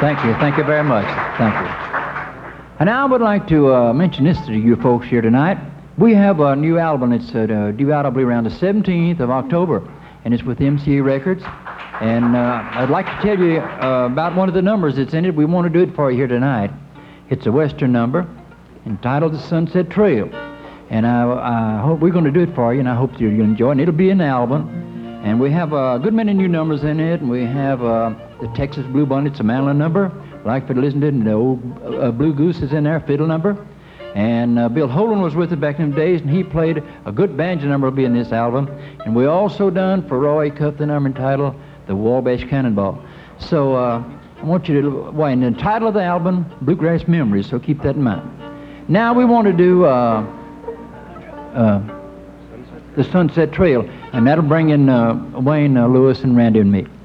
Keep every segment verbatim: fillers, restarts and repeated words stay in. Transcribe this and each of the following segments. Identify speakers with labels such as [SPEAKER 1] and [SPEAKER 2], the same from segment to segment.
[SPEAKER 1] Thank you. Thank you very much. Thank you. And now I would like to uh, mention this to you folks here tonight. We have a new album. It's uh, due out, I believe, around the seventeenth of October, and it's with M C A Records. And uh, I'd like to tell you uh, about one of the numbers that's in it. We want to do it for you here tonight. It's a Western number entitled The Sunset Trail. And I, I hope we're going to do it for you, and I hope you'll enjoy it. And it'll be an album. And we have a good many new numbers in it. And we have uh, the Texas Blue Bonnet's a mandolin number, like for listening to it, and the old uh, Blue Goose is in there, fiddle number. And uh, Bill Holden was with us back in the days, and he played a good banjo number will be in this album. And we also done for Roy Cuff the number entitled The Wabash Cannonball. So uh, I want you to, well, and the title of the album, Bluegrass Memories, so keep that in mind. Now we want to do uh, uh, The Sunset Trail, and that'll bring in uh, Wayne uh, Lewis and Randy and me.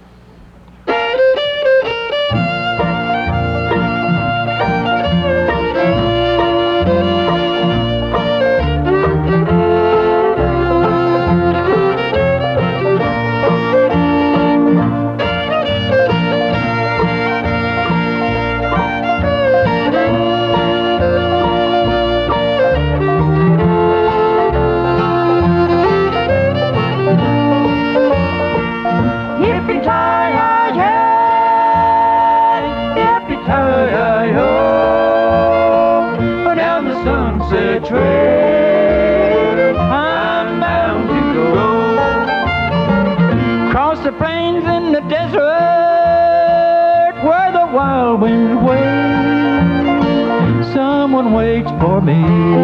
[SPEAKER 1] For me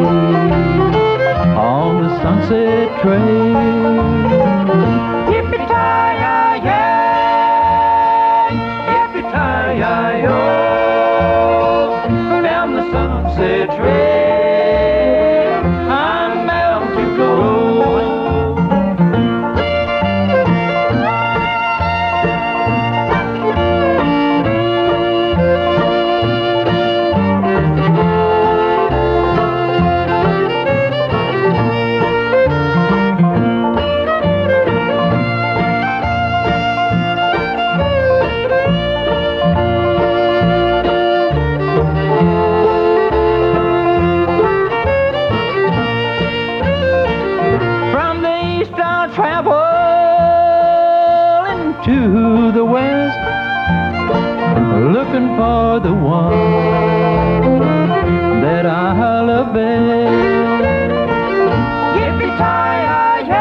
[SPEAKER 1] on the Sunset Trail. Yippee-ki-yi-yi, yippee-ki-yi-yo, down the Sunset Trail, I'm bound to go. To the west, looking for the one that I love best. Yippee-ki-yi-yi,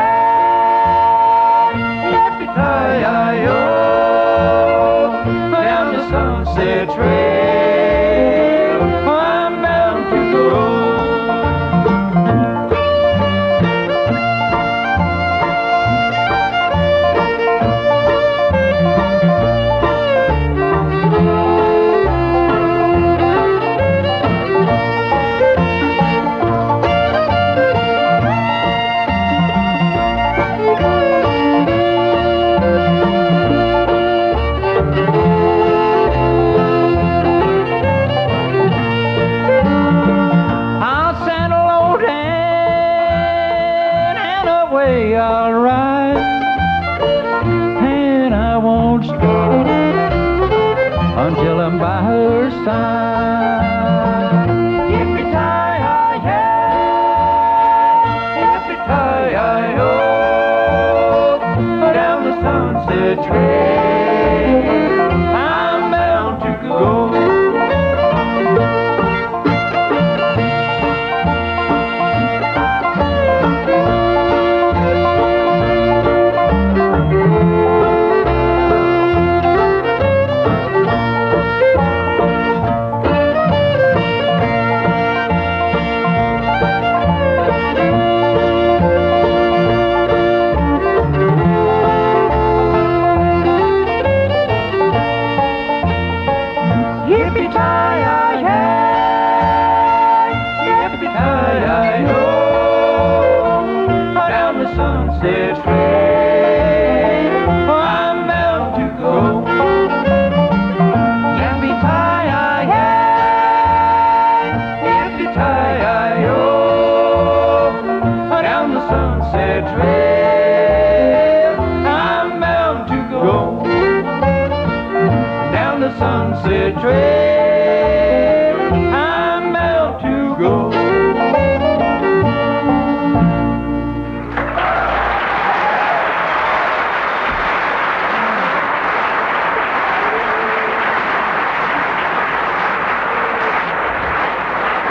[SPEAKER 1] yippee-ki-yi-yo, down the Sunset Trail, I'm bound to go. Until I'm by her side. Yippee-ki-yi-yi, yippee-ki-yi-yo, down the Sunset Trail, I'm bound to go.
[SPEAKER 2] concentrate.